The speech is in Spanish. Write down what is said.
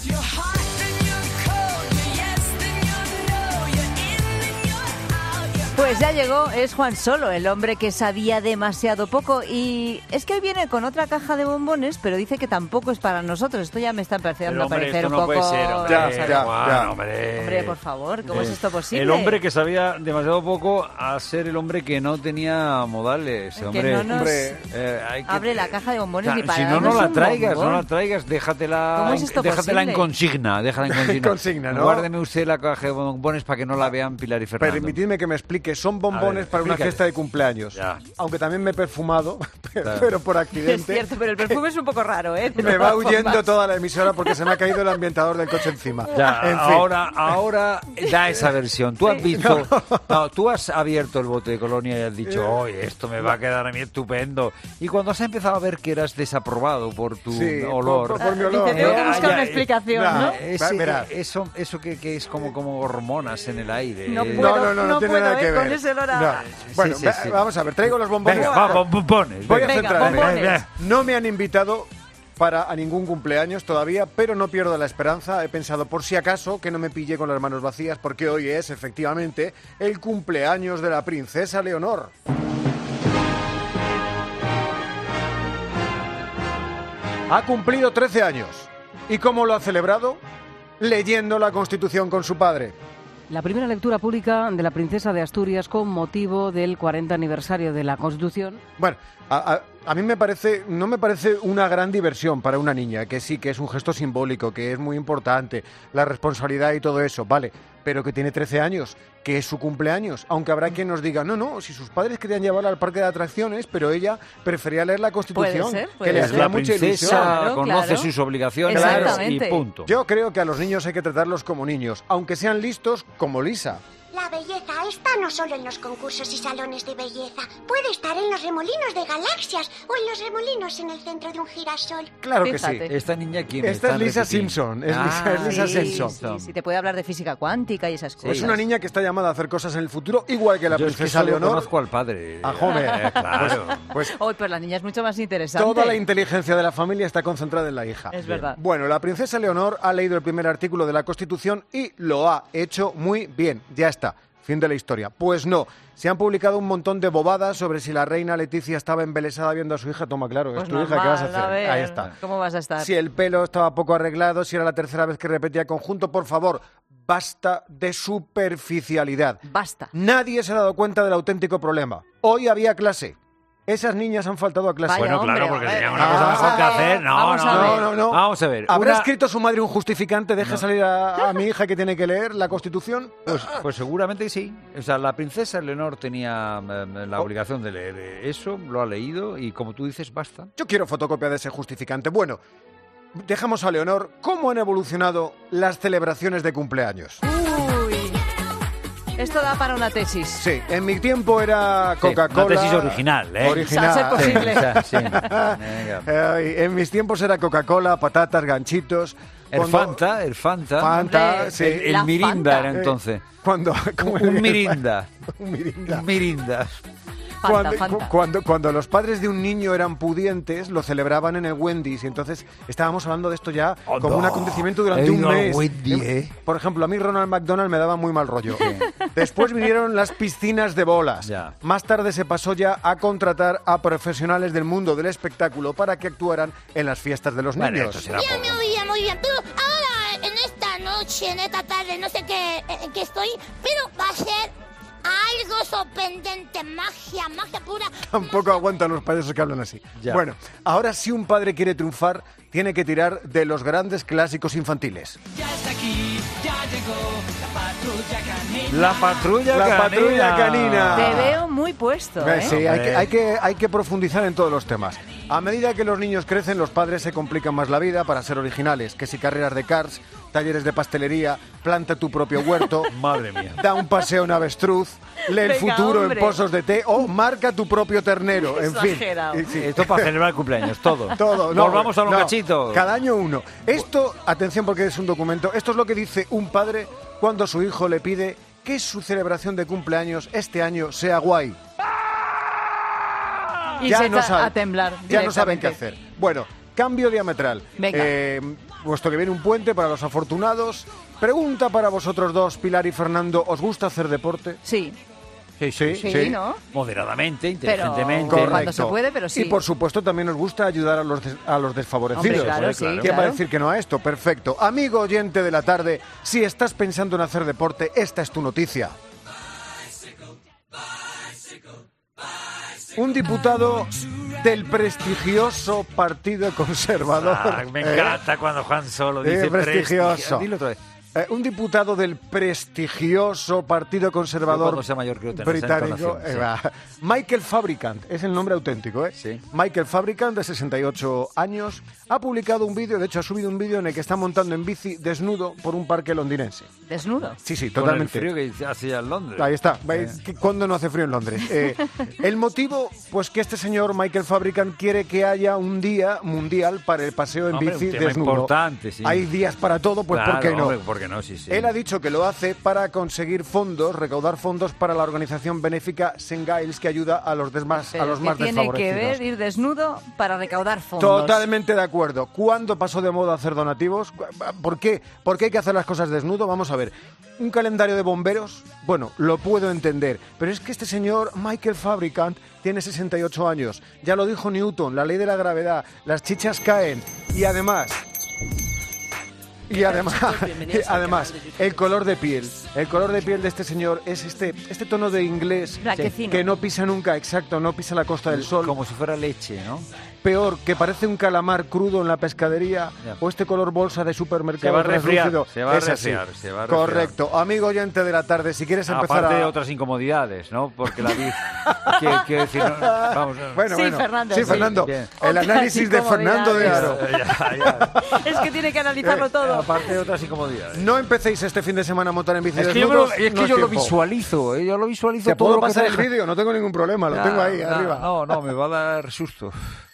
Pues ya llegó, es Juan Solo, el hombre que sabía demasiado poco. Y es que hoy viene con otra caja de bombones, pero dice que tampoco es para nosotros. Esto ya me está empezando a parecer un poco... Puede ser, hombre. Hombre, por favor, ¿cómo es esto posible? El hombre que sabía demasiado poco a ser el hombre que no tenía modales. Hombre, que no nos abre la caja de bombones ni para si no, darnos no la un traigas, bombón. no la traigas, déjatela, ¿Cómo es esto déjatela en posible? consigna. Déjala en consigna. Consigna, ¿no? Guárdeme usted la caja de bombones para que no la vean Pilar y Fernando. Permitidme que me explique, son bombones para una fiesta de cumpleaños. Ya. Aunque también me he perfumado, Claro. pero por Es accidente. cierto, pero el perfume es un poco raro, ¿eh? De Me va todas huyendo formas. toda la emisora porque se me ha caído el ambientador del coche encima. Ya, En fin. ahora da esa versión. Tú has visto, tú has abierto el bote de colonia y has dicho, oye, esto me va a quedar a mí estupendo. Y cuando has empezado a ver que eras desaprobado por tu Sí, olor, por mi olor. Dice, tengo que ¿no? buscar ya, una explicación, ya. ¿no? Verás. Eso que es como hormonas en el aire. No puedo. No tiene puedo, nada que ver. con ese olor a- No. Bueno, Sí. vamos a ver, traigo los bombones. Venga, vamos, bombones. Voy a Venga, centrarme. bombones. No me han invitado a ningún cumpleaños todavía, pero no pierdo la esperanza. He pensado, por si acaso, que no me pille con las manos vacías, porque hoy es, efectivamente, el cumpleaños de la princesa Leonor. Ha cumplido 13 años. ¿Y cómo lo ha celebrado? Leyendo la Constitución con su padre. La primera lectura pública de la princesa de Asturias con motivo del 40 aniversario de la Constitución. Bueno, a mí no me parece una gran diversión para una niña, que sí, que es un gesto simbólico, que es muy importante, la responsabilidad y todo eso, vale, pero que tiene 13 años, que es su cumpleaños, aunque habrá quien nos diga, no, si sus padres querían llevarla al parque de atracciones, pero ella prefería leer la Constitución, Puede que le ser. hacía La mucha ilusión. princesa Claro, conoce claro. sus obligaciones Exactamente. y punto. Yo creo que a los niños hay que tratarlos como niños, aunque sean listos como Lisa. La belleza está no solo en los concursos y salones de belleza. Puede estar en los remolinos de galaxias o en los remolinos en el centro de un girasol. Claro que Fíjate. sí. ¿Esta niña quién es? Esta es Tan Lisa repetín. Simpson, es Lisa Sí, Simpson. sí, te puede hablar de física cuántica y esas cosas. Es una niña que está llamada a hacer cosas en el futuro, igual que la Yo es que princesa solo Leonor. conozco al padre. A Homer. Claro. Pues Oh, pero la niña es mucho más interesante. toda la inteligencia de la familia está concentrada en la hija. Es verdad. Bueno, la princesa Leonor ha leído el primer artículo de la Constitución y lo ha hecho muy bien. Ya está. Fin de la historia. Pues no. Se han publicado un montón de bobadas sobre si la reina Leticia estaba embelesada viendo a su hija. Toma, claro, Pues es tu hija, ¿qué normal, vas a hacer? ver, Ahí está. ¿Cómo vas a estar? Si el pelo estaba poco arreglado, si era la tercera vez que repetía conjunto, por favor, basta de superficialidad. Basta. Nadie se ha dado cuenta del auténtico problema. Hoy había clase. Esas niñas han faltado a clase. Vaya, Bueno, claro, hombre, porque a ver. tenían una cosa Vamos mejor que a ver, hacer. vamos a ver. No. Vamos a ver. ¿Habrá una- escrito su madre un justificante? ¿Deje salir a mi hija que tiene que leer la Constitución? Pues seguramente sí. O sea, la princesa Leonor tenía la obligación de leer eso, lo ha leído y como tú dices, basta. Yo quiero fotocopia de ese justificante. Bueno, dejamos a Leonor. ¿Cómo han evolucionado las celebraciones de cumpleaños? Uy. Esto da para una tesis. Sí, en mi tiempo era Sí, Coca-Cola. una tesis original, ¿eh? Original. A ser posible. Sí, o sea, sí. Venga. Ay, en mis tiempos era Coca-Cola, patatas, ganchitos. El Cuando- Fanta. Fanta, Hombre, sí. El La Mirinda Fanta. era entonces. Cuando, ¿cómo era? Un Mirinda. Un Mirinda. Un Mirinda. Cuando los padres de un niño eran pudientes, lo celebraban en el Wendy's y entonces estábamos hablando de esto ya como un acontecimiento durante He un ido al mes. Wendy's, Por ejemplo, a mí Ronald McDonald me daba muy mal rollo. Después vinieron las piscinas de bolas. Ya. Más tarde se pasó ya a contratar a profesionales del mundo del espectáculo para que actuaran en las fiestas de los Bueno, niños. esto será Bien, poco. muy bien. Pero ahora, en esta noche, en esta tarde, no sé qué, en qué estoy, pero va a ser algo sorprendente. Magia pura. Tampoco aguantan los padres que hablan así. Ya. Bueno, ahora si un padre quiere triunfar, tiene que tirar de los grandes clásicos infantiles. La patrulla La canina. patrulla canina. Te veo muy puesto, ¿eh? Sí, Hombre. hay que profundizar en todos los temas. A medida que los niños crecen, los padres se complican más la vida para ser originales. Que si carreras de karts, talleres de pastelería, planta tu propio huerto, Madre mía. da un paseo en avestruz, lee el Venga, futuro hombre. en pozos de té o marca tu propio ternero. En fin. Exagerado. Y sí. Esto para celebrar el cumpleaños, todo. Todo, no, Volvamos a los no. cachitos. Cada año uno. Esto, atención porque es un documento, esto es lo que dice un padre cuando su hijo le pide que su celebración de cumpleaños este año sea guay. Y Ya se no echa sabe- a temblar. Ya no saben qué directamente. hacer. Bueno, cambio diametral. Venga. puesto que viene un puente para los afortunados. Pregunta para vosotros dos, Pilar y Fernando, ¿os gusta hacer deporte? Sí. Sí, ¿no? Moderadamente, Pero inteligentemente. cuando se puede, pero sí. Y por supuesto también nos gusta ayudar a los desfavorecidos. Hombre, claro, sí, ¿Quién va a claro. decir que no a esto? Perfecto. Amigo oyente de la tarde, si estás pensando en hacer deporte, esta es tu noticia. Un diputado del prestigioso Partido Conservador. Me encanta cuando Juan Solo dice prestigioso. Dilo otra vez. Un diputado del prestigioso Partido Conservador Cuando sea mayor creo tener esa británico, entonación, Michael Fabricant, es el nombre auténtico, ¿eh? Sí. Michael Fabricant, de 68 años, ha publicado un vídeo, de hecho ha subido un vídeo en el que está montando en bici desnudo por un parque londinense. ¿Desnudo? Sí, Totalmente. totalmente. Con el frío que hacía en Londres. Ahí está. ¿Cuándo no hace frío en Londres? El motivo, pues que este señor Michael Fabricant quiere que haya un día mundial para el paseo en Hombre, bici un tema desnudo. Importante, sí. Hay días para todo, pues Claro, ¿por qué no? hombre, ¿por qué no? Sí, sí. Él ha dicho que lo hace para conseguir fondos, recaudar fondos para la organización benéfica St. Giles, que ayuda a los más Pero ¿qué más tiene desfavorecidos. que ver ir desnudo para recaudar fondos? Totalmente de acuerdo. ¿Cuándo pasó de moda hacer donativos? ¿Por qué? ¿Por qué hay que hacer las cosas desnudo? Vamos a ver. ¿Un calendario de bomberos? Bueno, lo puedo entender. Pero es que este señor, Michael Fabricant, tiene 68 años. Ya lo dijo Newton, la ley de la gravedad. Las chichas caen. Y además, el color de piel. El color de piel de este señor es este tono de inglés Blanquecino. que no pisa nunca, exacto, no pisa la Costa del Sol. Como si fuera leche, ¿no? Peor, que parece un calamar crudo en la pescadería, Ya. o este color bolsa de supermercado Se va a resfriar, translúcido. se va a Es así. resfriar, se va a resfriar. Correcto. Amigo oyente de la tarde, si quieres empezar Aparte a... de otras incomodidades, ¿no? Porque la vida... Quiero decir, vamos... Bueno, Sí, bueno. Fernando, Sí, sí. Fernando. Bien. El análisis de Fernando de Aro. Es que tiene que analizarlo todo. Aparte de otras incomodidades. No empecéis este fin de semana a montar en bici Es que desnudos, yo, no yo lo tiempo. visualizo, yo lo visualizo Te todo puedo lo que pasar el deja. vídeo, no tengo ningún problema, lo tengo ahí arriba. No, me va a dar susto.